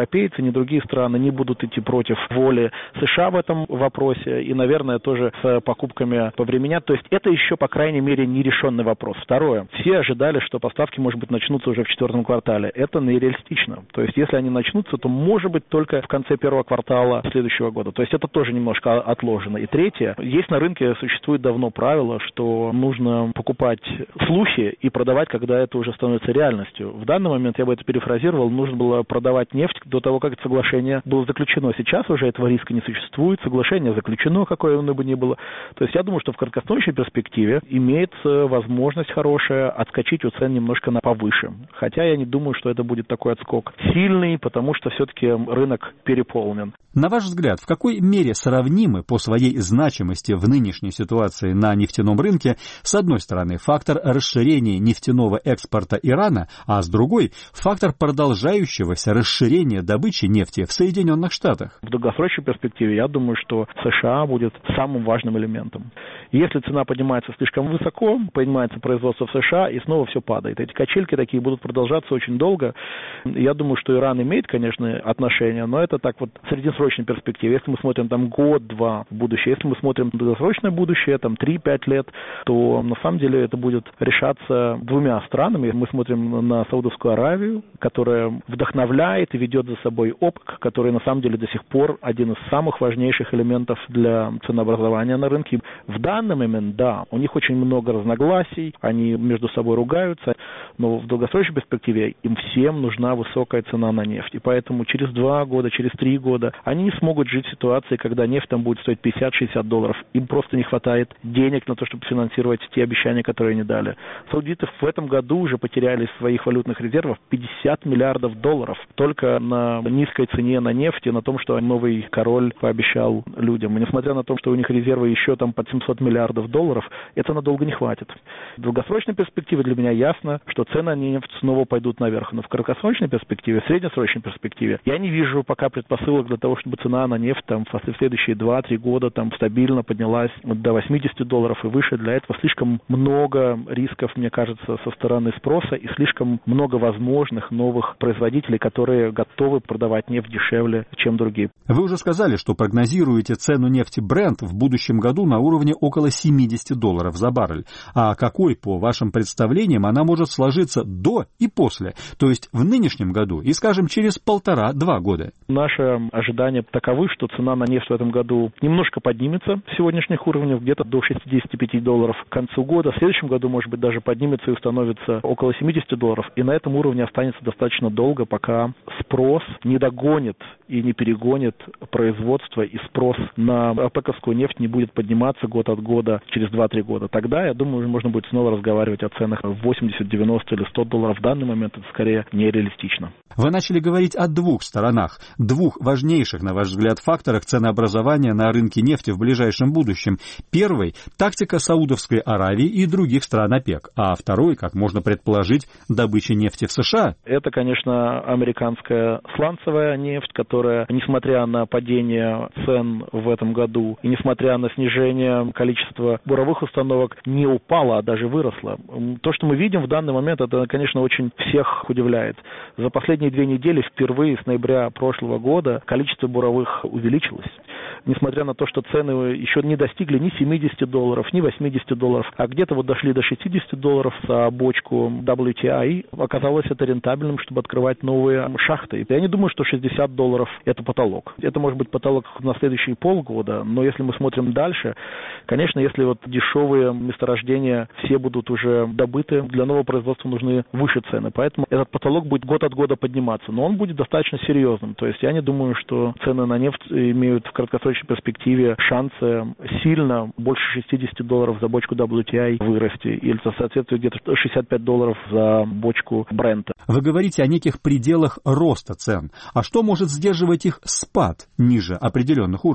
ни другие страны не будут идти против воли США в этом вопросе и, наверное, тоже с покупками повременят. То есть это еще, по крайней мере, нерешенный вопрос. Второе. Все ожидали, что поставки, может быть, начнутся уже в четвертом квартале. Это нереалистично. То есть если они начнутся, то, может быть, только в конце первого квартала следующего года. То есть это тоже немножко отложено. И третье. Есть на рынке, существует давно правило, что нужно покупать слухи и продавать, когда это уже становится реальностью. В данный момент, я бы это перефразировал, нужно было продавать нефть до того, как это соглашение было заключено. Сейчас уже этого риска не существует. Соглашение заключено, какое оно бы ни было. То есть я думаю, что в краткосрочной перспективе имеется возможность хорошая отскочить у цен немножко на повыше. Хотя я не думаю, что это будет такой отскок сильный, потому что все-таки рынок переполнен. На ваш взгляд, в какой мере сравнимы по своей значимости в нынешней ситуации на нефтяном рынке, с одной стороны, фактор расширения нефтяного экспорта Ирана, а с другой – фактор продолжающегося расширения добычи нефти в Соединенных Штатах? В долгосрочной перспективе я думаю, что США будет самым важным элементом. Если цена поднимается слишком высоко, поднимается производство в США, и снова все падает. Эти качельки такие будут продолжаться очень долго. Я думаю, что Иран имеет, конечно, отношение, но это так вот в среднесрочной перспективе. Если мы смотрим там год-два в будущее, если мы смотрим на долгосрочное будущее, там три-пять лет, то на самом деле это будет решаться двумя странами. Мы смотрим на Саудовскую Аравию, которая вдохновляет и ведет за собой ОПЕК, который на самом деле до сих пор один из самых важнейших элементов для ценообразования на рынке. В данный момент, да, у них очень много разногласий, они между собой ругаются, но в долгосрочной перспективе им всем нужна высокая цена на нефть. И поэтому через два года, через три года они не смогут жить в ситуации, когда нефть там будет стоить пятьдесят-шестьдесят долларов. Им просто не хватает денег на то, чтобы финансировать те обещания, которые они дали. Саудиты в этом году уже потеряли из своих валютных резервов пятьдесят миллиардов долларов только на низкой цене на нефть и на том, что новый король пообещал людям. И несмотря на то, что у них резервы еще там под семьсот миллиардов долларов, это надолго не хватит. В долгосрочной перспективе для меня ясно, что цены на нефть снова пойдут наверх. Но в краткосрочной перспективе, в среднесрочной перспективе, я не вижу пока предпосылок для того, чтобы цена на нефть там, в следующие два-три года там, стабильно поднялась до восемьдесят долларов и выше. Для этого слишком много рисков, мне кажется, со стороны спроса и слишком много возможных новых производителей, которые готовы продавать нефть дешевле, чем другие. Вы уже сказали, что прогнозируете цену нефти Brent в будущем году на уровне около семьдесят долларов за баррель. А какой, по вашим представлениям, она может сложиться до и после, то есть в нынешнем году и, скажем, через полтора-два года? Наши ожидания таковы, что цена на нефть в этом году немножко поднимется с сегодняшних уровней, где-то до шестьдесят пять долларов к концу года. В следующем году, может быть, даже поднимется и установится около семьдесят долларов. И на этом уровне останется достаточно долго, пока спрос не догонит и не перегонит производство, и спрос на опековскую нефть не будет подниматься год от года через два-три года. Тогда, я думаю, можно будет снова разговаривать о ценах восемьдесят, девяносто или сто долларов. В данный момент это скорее нереалистично. Вы начали говорить о двух сторонах, двух важнейших, на ваш взгляд, факторах ценообразования на рынке нефти в ближайшем будущем. Первый – тактика Саудовской Аравии и других стран ОПЕК, а второй, как можно предположить, добыча нефти в США. Это, конечно, американская сланцевая нефть, которая, несмотря на падение цен в этом году и несмотря на снижение количества буровых установок, не упала, а даже выросла. То, что мы видим в данный момент, это, конечно, очень всех удивляет. За последние две недели впервые с ноября прошлого года количество буровых увеличилось. Несмотря на то, что цены еще не достигли ни семидесяти долларов, ни восьмидесяти долларов, а где-то вот дошли до шестидесяти долларов за бочку дабл ю ти ай, оказалось это рентабельным, чтобы открывать новые шахты. Я не думаю, что шестьдесят долларов – это потолок. Это может быть потолок на следующие полгода, но если мы смотрим дальше, конечно, если вот дешевые месторождения все будут уже добыты, для нового производства нужны выше цены. Поэтому этот потолок будет год от года подниматься, но он будет достаточно серьезным. То есть я не думаю, что цены на нефть имеют в краткосрочной перспективе шансы сильно больше шестидесяти долларов за бочку дабл ю ти ай вырасти, или это соответствует где-то шестьдесят пять долларов за бочку Брента. Вы говорите о неких пределах роста цен. А что может сдерживать их спад ниже определенных уровней?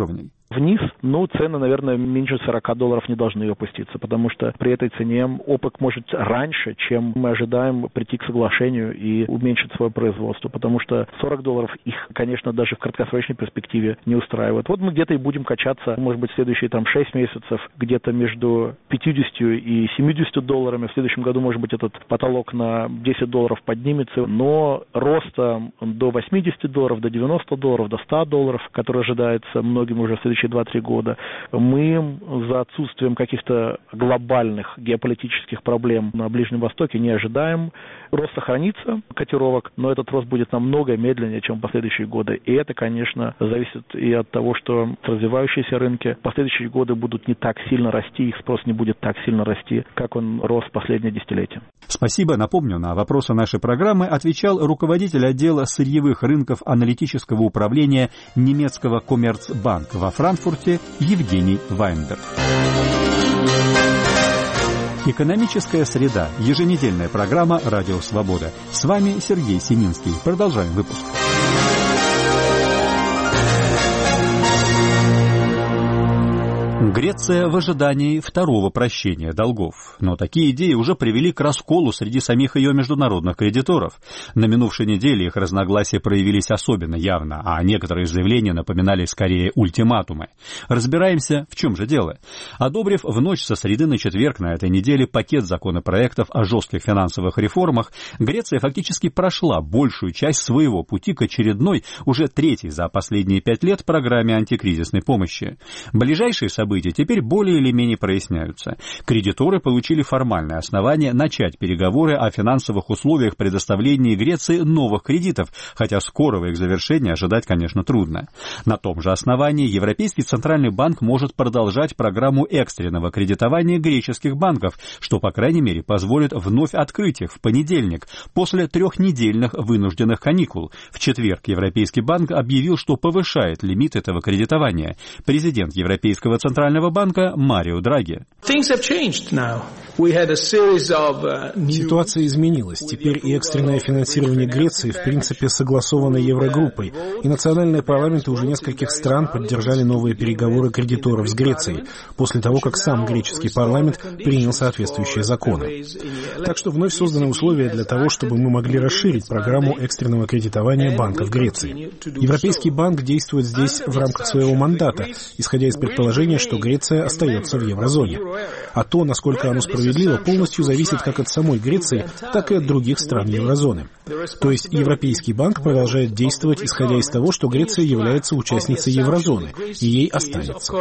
вниз, но цены, наверное, меньше сорок долларов не должны опуститься, потому что при этой цене ОПЕК может раньше, чем мы ожидаем, прийти к соглашению и уменьшить свое производство, потому что сорок долларов их, конечно, даже в краткосрочной перспективе не устраивает. Вот мы где-то и будем качаться, может быть, в следующие там шесть месяцев, где-то между пятьюдесятью и семьюдесятью долларами. В следующем году, может быть, этот потолок на десять долларов поднимется, но роста до восьмидесяти долларов, до девяноста долларов, до ста долларов, который ожидается многим уже в следующие два-три года, мы за отсутствием каких-то глобальных геополитических проблем на Ближнем Востоке не ожидаем. Рост сохранится, котировок, но этот рост будет намного медленнее, чем в последующие годы. И это, конечно, зависит и от того, что развивающиеся рынки в последующие годы будут не так сильно расти, их спрос не будет так сильно расти, как он рос в последние десятилетия. Спасибо. Напомню, на вопросы нашей программы отвечал руководитель отдела сырьевых рынков аналитического управления немецкого Коммерцбанк во Франкфурте Евгений Вайнберг. Экономическая среда. Еженедельная программа «Радио Свобода». С вами Сергей Семинский. Продолжаем выпуск. Греция в ожидании второго прощения долгов. Но такие идеи уже привели к расколу среди самих ее международных кредиторов. На минувшей неделе их разногласия проявились особенно явно, а некоторые заявления напоминали скорее ультиматумы. Разбираемся, в чем же дело. Одобрив в ночь со среды на четверг на этой неделе пакет законопроектов о жестких финансовых реформах, Греция фактически прошла большую часть своего пути к очередной, уже третьей за последние пять лет, программе антикризисной помощи. Ближайшие события теперь более или менее проясняются. Кредиторы получили формальное основание начать переговоры о финансовых условиях предоставления Греции новых кредитов, хотя скорого их завершения ожидать, конечно, трудно. На том же основании Европейский Центральный банк может продолжать программу экстренного кредитования греческих банков, что, по крайней мере, позволит вновь открыть их в понедельник, после трехнедельных вынужденных каникул. В четверг Европейский банк объявил, что повышает лимит этого кредитования. Президент Европейского Центрального банка Марио Драги. Ситуация изменилась. Теперь и экстренное финансирование Греции в принципе согласовано Еврогруппой, и национальные парламенты уже нескольких стран поддержали новые переговоры кредиторов с Грецией, после того, как сам греческий парламент принял соответствующие законы. Так что вновь созданы условия для того, чтобы мы могли расширить программу экстренного кредитования банков Греции. Европейский банк действует здесь в рамках своего мандата, исходя из предположения, что Греция остается в еврозоне. А то, насколько оно справедливо, полностью зависит как от самой Греции, так и от других стран еврозоны. То есть Европейский банк продолжает действовать, исходя из того, что Греция является участницей еврозоны, и ей останется.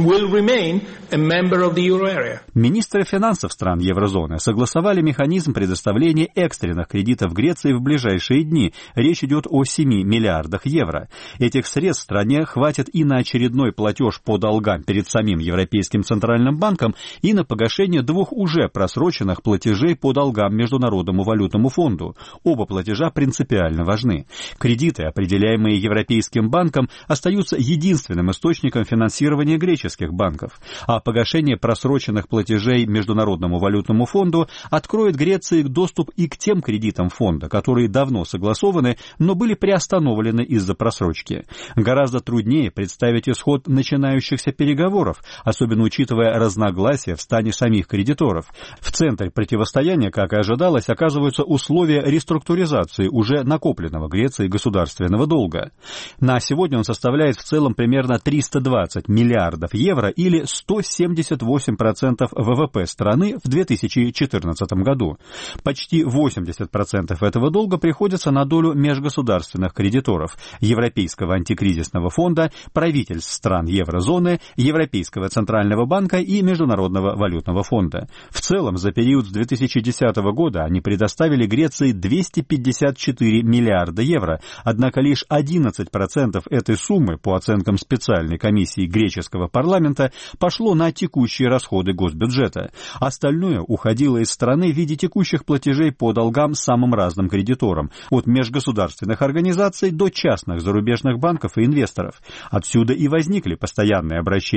Министры финансов стран еврозоны согласовали механизм предоставления экстренных кредитов Греции в ближайшие дни. Речь идет о семи миллиардах евро. Этих средств стране хватит и на очередной платеж по долгам перед самим Европейским Центральным банком, и на погашение двух уже просроченных платежей по долгам Международному валютному фонду. Оба платежа принципиально важны. Кредиты, определяемые Европейским банком, остаются единственным источником финансирования греческих банков, а погашение просроченных платежей Международному валютному фонду откроет Греции доступ и к тем кредитам фонда, которые давно согласованы, но были приостановлены из-за просрочки. Гораздо труднее представить исход начинающихся переговоров, особенно учитывая разногласия в стане самих кредиторов. В центре противостояния, как и ожидалось, оказываются условия реструктуризации уже накопленного Грецией государственного долга. На сегодня он составляет в целом примерно триста двадцать миллиардов евро или сто семьдесят восемь процентов ВВП страны в две тысячи четырнадцатом году. Почти восемьдесят процентов этого долга приходится на долю межгосударственных кредиторов Европейского антикризисного фонда, правительств стран еврозоны, Европейского Центрального банка и Международного валютного фонда. В целом, за период с две тысячи десятого года они предоставили Греции двести пятьдесят четыре миллиарда евро, однако лишь одиннадцать процентов этой суммы, по оценкам специальной комиссии греческого парламента, пошло на текущие расходы госбюджета. Остальное уходило из страны в виде текущих платежей по долгам самым разным кредиторам, от межгосударственных организаций до частных зарубежных банков и инвесторов. Отсюда и возникли постоянные обращения Греции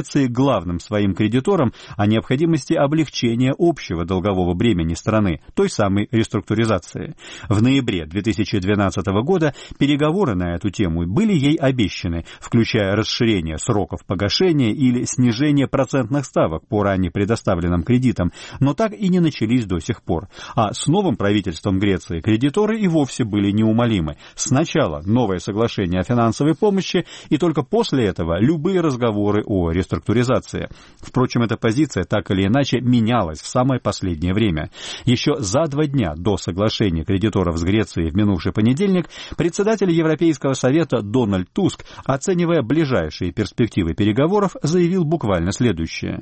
Греции главным своим кредиторам о необходимости облегчения общего долгового бремени страны, той самой реструктуризации. В ноябре две тысячи двенадцатого года переговоры на эту тему были ей обещаны, включая расширение сроков погашения или снижение процентных ставок по ранее предоставленным кредитам, но так и не начались до сих пор. А с новым правительством Греции кредиторы и вовсе были неумолимы. Сначала новое соглашение о финансовой помощи, и только после этого любые разговоры о реструктуризации. Впрочем, эта позиция так или иначе менялась в самое последнее время. Еще за два дня до соглашения кредиторов с Грецией в минувший понедельник председатель Европейского совета Дональд Туск, оценивая ближайшие перспективы переговоров, заявил буквально следующее.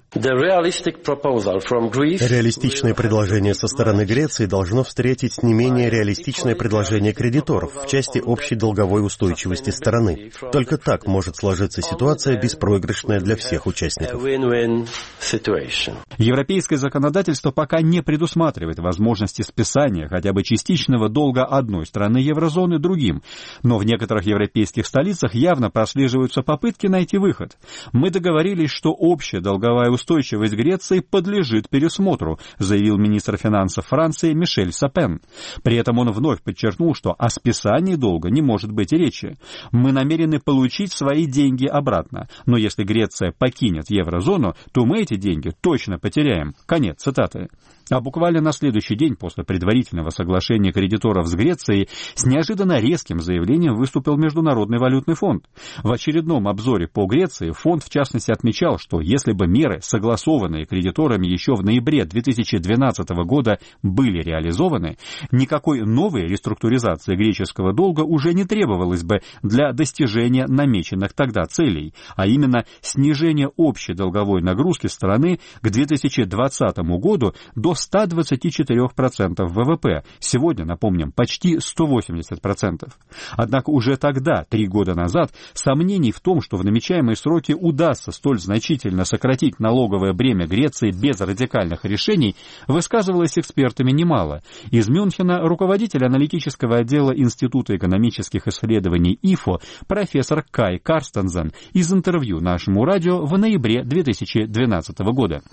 Реалистичное предложение со стороны Греции должно встретить не менее реалистичное предложение кредиторов в части общей долговой устойчивости страны. Только так может сложиться ситуация беспроигрышная для всех участников. Европейское законодательство пока не предусматривает возможности списания хотя бы частичного долга одной страны еврозоны другим, но в некоторых европейских столицах явно прослеживаются попытки найти выход. Мы договорились, что общая долговая устойчивость Греции подлежит пересмотру, заявил министр финансов Франции Мишель Сапен. При этом он вновь подчеркнул, что о списании долга не может быть и речи. Мы намерены получить свои деньги обратно, но если Греция покинет еврозону, то мы эти деньги точно потеряем. Конец цитаты. А буквально на следующий день после предварительного соглашения кредиторов с Грецией с неожиданно резким заявлением выступил Международный валютный фонд. В очередном обзоре по Греции фонд в частности отмечал, что если бы меры, согласованные кредиторами еще в ноябре две тысячи двенадцатого года, были реализованы, никакой новой реструктуризации греческого долга уже не требовалось бы для достижения намеченных тогда целей, а именно снижение общей долговой нагрузки страны к две тысячи двадцатому году до ста двадцати четырёх процентов ВВП. Сегодня, напомним, почти сто восемьдесят процентов. Однако уже тогда, три года назад, сомнений в том, что в намечаемые сроки удастся столь значительно сократить налоговое бремя Греции без радикальных решений, высказывалось экспертами немало. Из Мюнхена руководитель аналитического отдела Института экономических исследований ИФО профессор Кай Карстенсен из интервью нашему радио в ноябре две тысячи двенадцатого года.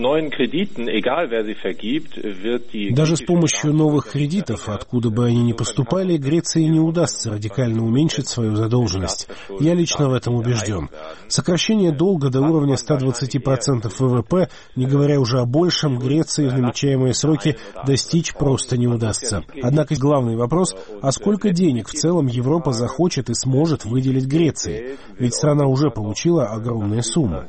Даже с помощью новых кредитов, откуда бы они ни поступали, Греции не удастся радикально уменьшить свою задолженность. Я лично в этом убежден. Сокращение долга до уровня ста двадцати процентов ВВП, не говоря уже о большем, Греции в намечаемые сроки достичь просто не удастся. Однако главный вопрос, а сколько денег в целом Европа захочет и сможет выделить Греции? Ведь страна уже получила огромные суммы.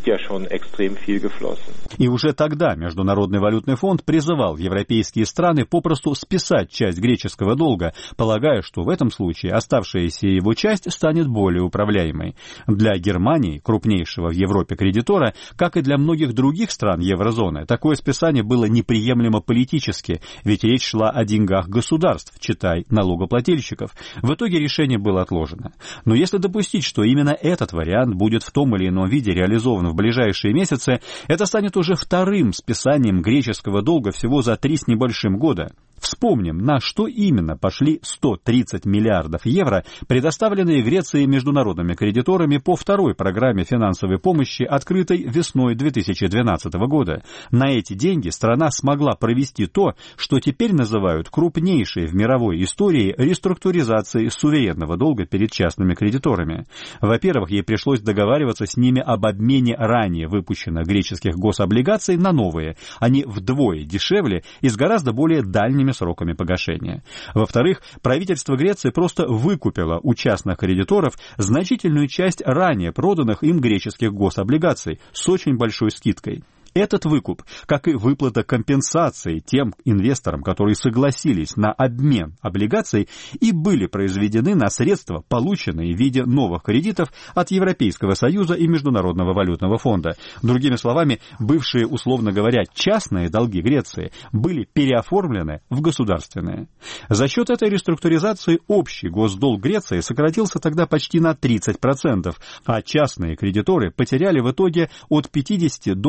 И уже тогда Международный валютный фонд призывал европейские страны попросту списать часть греческого долга, полагая, что в этом случае оставшаяся его часть станет более управляемой. Для Германии, крупнейшего в Европе кредитора, как и для многих других стран еврозоны, такое списание было неприемлемо политически, ведь речь шла о деньгах государств, читай, налогоплательщиков. В итоге решение было отложено. Но если допустить, что именно этот вариант будет в том или ином виде реализован в ближайшие месяцы, это станет уже вторым списанием греческого долга всего за три с небольшим года. Вспомним, на что именно пошли сто тридцать миллиардов евро, предоставленные Греции международными кредиторами по второй программе финансовой помощи, открытой весной две тысячи двенадцатого года. На эти деньги страна смогла провести то, что теперь называют крупнейшей в мировой истории реструктуризацией суверенного долга перед частными кредиторами. Во-первых, ей пришлось договариваться с ними об обмене ранее выпущенных греческих гособлигаций на новые. Они вдвое дешевле и с гораздо более дальними сроками погашения. Во-вторых, правительство Греции просто выкупило у частных кредиторов значительную часть ранее проданных им греческих гособлигаций с очень большой скидкой. Этот выкуп, как и выплата компенсации тем инвесторам, которые согласились на обмен облигаций, и были произведены на средства, полученные в виде новых кредитов от Европейского Союза и Международного валютного фонда. Другими словами, бывшие, условно говоря, частные долги Греции были переоформлены в государственные. За счет этой реструктуризации общий госдолг Греции сократился тогда почти на тридцать процентов, а частные кредиторы потеряли в итоге от пятидесяти до восьмидесяти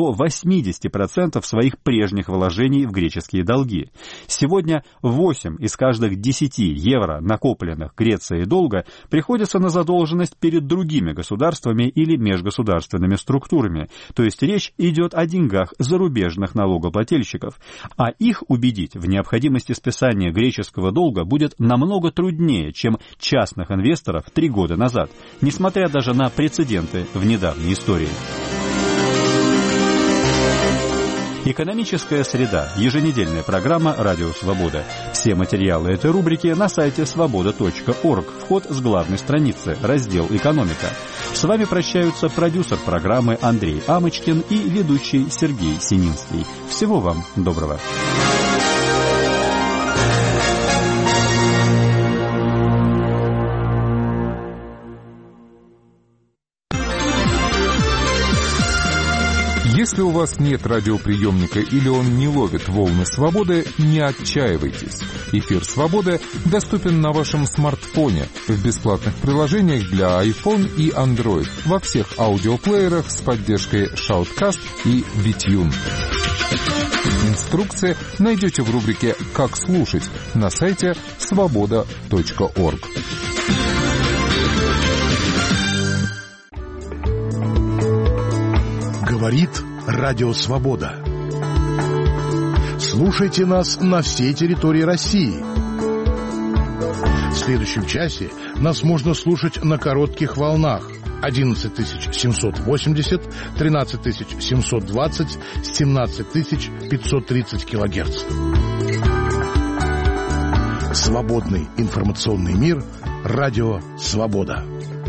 восемьдесят процентов своих прежних вложений в греческие долги. Сегодня восемь из каждых десяти евро, накопленных Грецией долга, приходится на задолженность перед другими государствами или межгосударственными структурами, то есть речь идет о деньгах зарубежных налогоплательщиков, а их убедить в необходимости списания греческого долга будет намного труднее, чем частных инвесторов три года назад, несмотря даже на прецеденты в недавней истории. Экономическая среда. Еженедельная программа «Радио Свобода». Все материалы этой рубрики на сайте свобода точка орг. Вход с главной страницы. Раздел «Экономика». С вами прощаются продюсер программы Андрей Амочкин и ведущий Сергей Сининский. Всего вам доброго. Если у вас нет радиоприемника или он не ловит волны свободы, не отчаивайтесь. Эфир «Свободы» доступен на вашем смартфоне в бесплатных приложениях для iPhone и Android во всех аудиоплеерах с поддержкой Shoutcast и Witune. Инструкции найдете в рубрике «Как слушать» на сайте свобода точка орг. Говорит Радио Свобода. Слушайте нас на всей территории России. В следующем часе нас можно слушать на коротких волнах одиннадцать тысяч семьсот восемьдесят, тринадцать тысяч семьсот двадцать, семнадцать тысяч пятьсот тридцать килогерц. Свободный информационный мир. Радио Свобода.